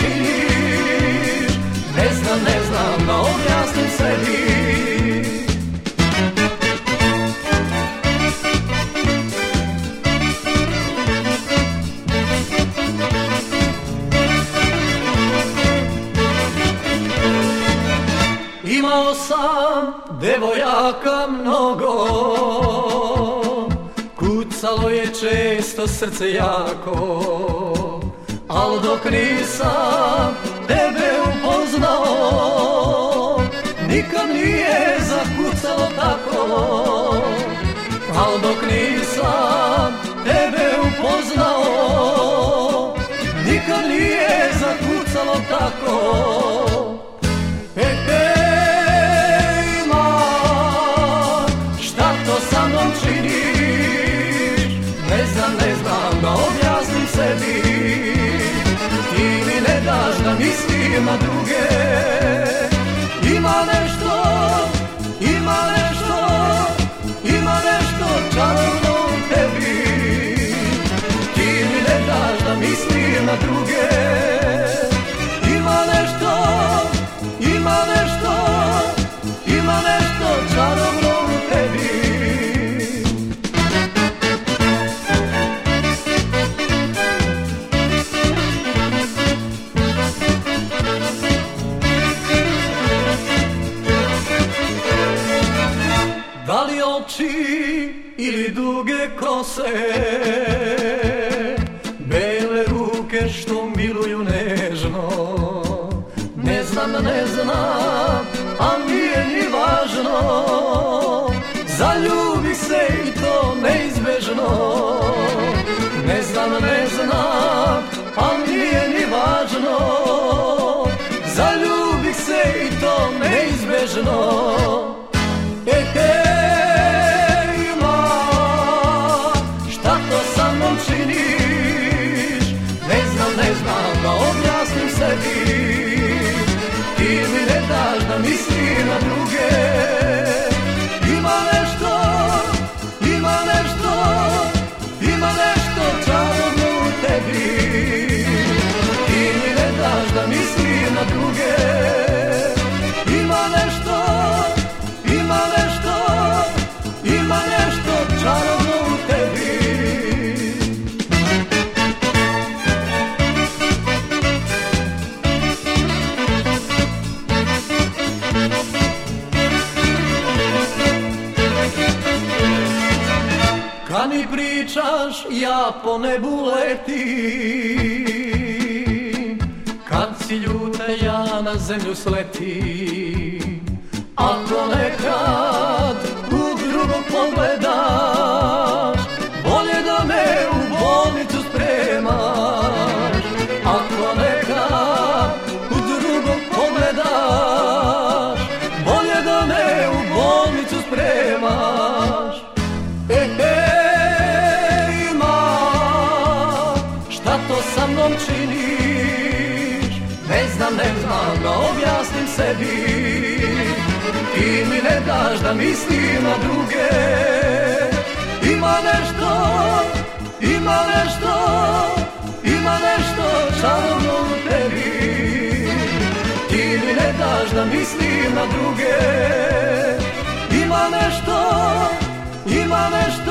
činiš. Ne znam da objasnim sebi. Imao sam devojaka mnogo, kucalo je često srce jako, al dok nisam tebe upoznao, nikad nije zakucalo tako. Al dok nisam tebe upoznao, nikad nije zakucalo tako. Ne znam da objasnim sebi. Ti mi ne daš da mislim na druge. Ima nešto čarobno u tebi. Ti mi ne daš da mislim na druge. Ima nešto čarobno u tebi. Da li oči ili duge kose, bele ruke što miluju nežno. Ne znam, a nije ni važno. Zaljubi se i to neizbežno. Ne znam, a nije ni važno. Zaljubi se i to neizbežno. Ne znam da objasnim sebi. Ti mi ne daš da mislim na druge. Ima nešto čarobno u tebi. Ti mi ne daš da mislim na druge. Ima nešto čarobno u tebi. Kad mi pričaš, ja po nebu letim. Kad si ljuta, ja na zemlju sletim. Ako nekad u drugog pogledaš, bolje da me u bolnicu spremaš. Ako nekad u drugog pogledaš, bolje da me u bolnicu spremaš. Sa mnom činiš. Ne znam da objasnim sebi. Ti mi ne daš da mislim na druge. Ima nešto čarobno u tebi. Ti mi ne daš da mislim na druge. Ima nešto